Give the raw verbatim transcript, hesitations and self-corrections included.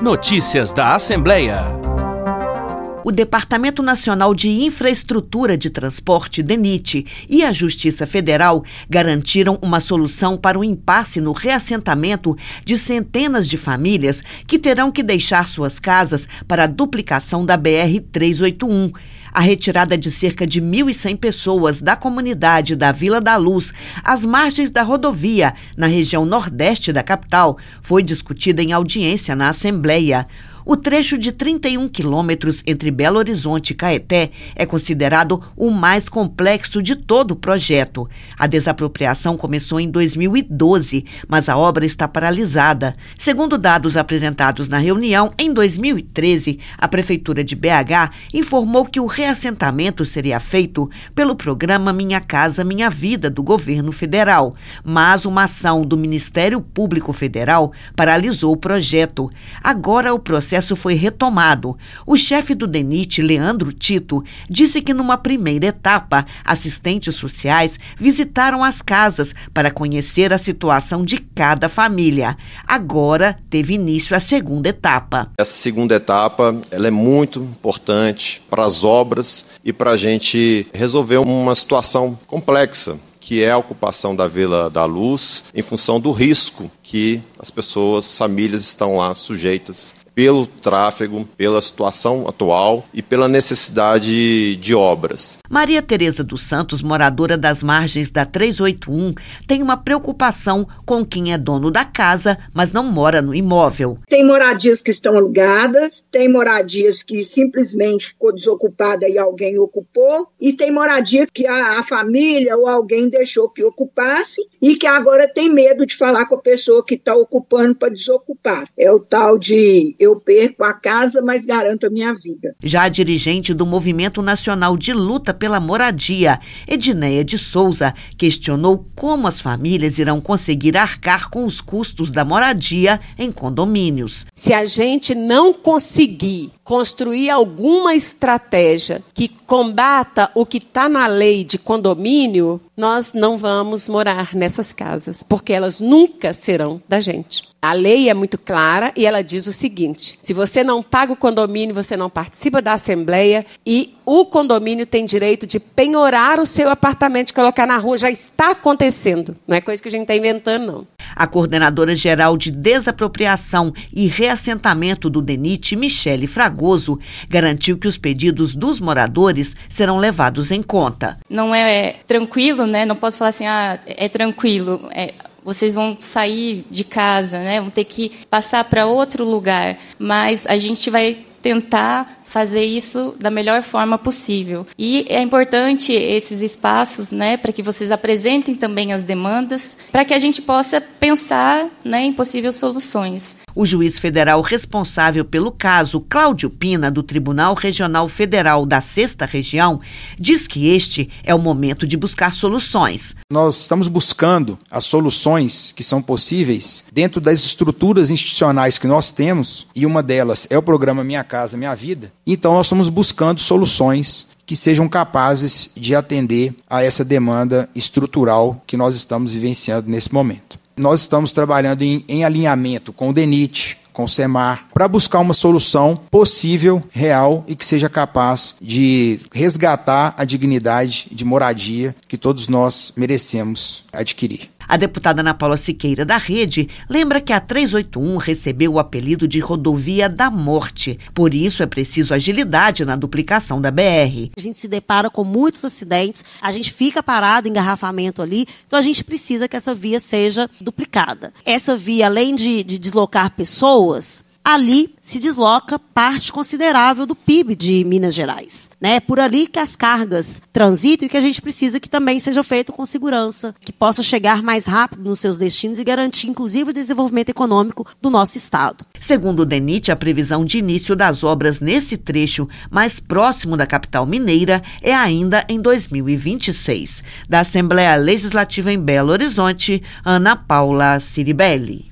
Notícias da Assembleia. O Departamento Nacional de Infraestrutura de Transporte, DENIT, e a Justiça Federal garantiram uma solução para o impasse no reassentamento de centenas de famílias que terão que deixar suas casas para a duplicação da B R trezentos e oitenta e um. A retirada de cerca de mil e cem pessoas da comunidade da Vila da Luz, às margens da rodovia, na região nordeste da capital, foi discutida em audiência na Assembleia. O trecho de trinta e um quilômetros entre Belo Horizonte e Caeté é considerado o mais complexo de todo o projeto. A desapropriação começou em dois mil e doze, mas a obra está paralisada. Segundo dados apresentados na reunião, em dois mil e treze, a Prefeitura de B H informou que o reassentamento seria feito pelo programa Minha Casa Minha Vida do governo federal, mas uma ação do Ministério Público Federal paralisou o projeto. Agora o processo O processo foi retomado. O chefe do DENIT, Leandro Tito, disse que numa primeira etapa, assistentes sociais visitaram as casas para conhecer a situação de cada família. Agora teve início a segunda etapa. Essa segunda etapa ela é muito importante para as obras e para a gente resolver uma situação complexa, que é a ocupação da Vila da Luz em função do risco que as pessoas, as famílias estão lá sujeitas pelo tráfego, pela situação atual e pela necessidade de obras. Maria Tereza dos Santos, moradora das margens da trezentos e oitenta e um, tem uma preocupação com quem é dono da casa, mas não mora no imóvel. Tem moradias que estão alugadas, tem moradias que simplesmente ficou desocupada e alguém ocupou, e tem moradia que a, a família ou alguém deixou que ocupasse e que agora tem medo de falar com a pessoa que está ocupando para desocupar. É o tal de eu perco a casa, mas garanto a minha vida. Já a dirigente do Movimento Nacional de Luta pela Moradia, Edneia de Souza, questionou como as famílias irão conseguir arcar com os custos da moradia em condomínios. Se a gente não conseguir construir alguma estratégia que combata o que está na lei de condomínio, nós não vamos morar nessas casas, porque elas nunca serão da gente. A lei é muito clara e ela diz o seguinte: se você não paga o condomínio, você não participa da assembleia e o condomínio tem direito de penhorar o seu apartamento e colocar na rua. Já está acontecendo, não é coisa que a gente está inventando, não. A coordenadora geral de desapropriação e reassentamento do DENIT, Michele Fragoso, garantiu que os pedidos dos moradores serão levados em conta. Não é tranquilo, né? Não posso falar assim, ah, é tranquilo. É, vocês vão sair de casa, né? Vão ter que passar para outro lugar. Mas a gente vai tentar fazer isso da melhor forma possível. E é importante esses espaços, né, para que vocês apresentem também as demandas, para que a gente possa pensar, né, em possíveis soluções. O juiz federal responsável pelo caso, Cláudio Pina, do Tribunal Regional Federal da Sexta Região, diz que este é o momento de buscar soluções. Nós estamos buscando as soluções que são possíveis dentro das estruturas institucionais que nós temos, e uma delas é o programa Minha Casa Minha Vida. Então, nós estamos buscando soluções que sejam capazes de atender a essa demanda estrutural que nós estamos vivenciando nesse momento. Nós estamos trabalhando em, em alinhamento com o DENIT, com o SEMAR, para buscar uma solução possível, real e que seja capaz de resgatar a dignidade de moradia que todos nós merecemos adquirir. A deputada Ana Paula Siqueira, da Rede, lembra que a trezentos e oitenta e um recebeu o apelido de Rodovia da Morte. Por isso, é preciso agilidade na duplicação da B R. A gente se depara com muitos acidentes, a gente fica parado, engarrafamento ali, então a gente precisa que essa via seja duplicada. Essa via, além de, de deslocar pessoas, ali se desloca parte considerável do P I B de Minas Gerais. É por ali que as cargas transitam e que a gente precisa que também seja feito com segurança, que possa chegar mais rápido nos seus destinos e garantir, inclusive, o desenvolvimento econômico do nosso estado. Segundo o DENIT, a previsão de início das obras nesse trecho mais próximo da capital mineira é ainda em dois mil e vinte e seis. Da Assembleia Legislativa em Belo Horizonte, Ana Paula Ciribelli.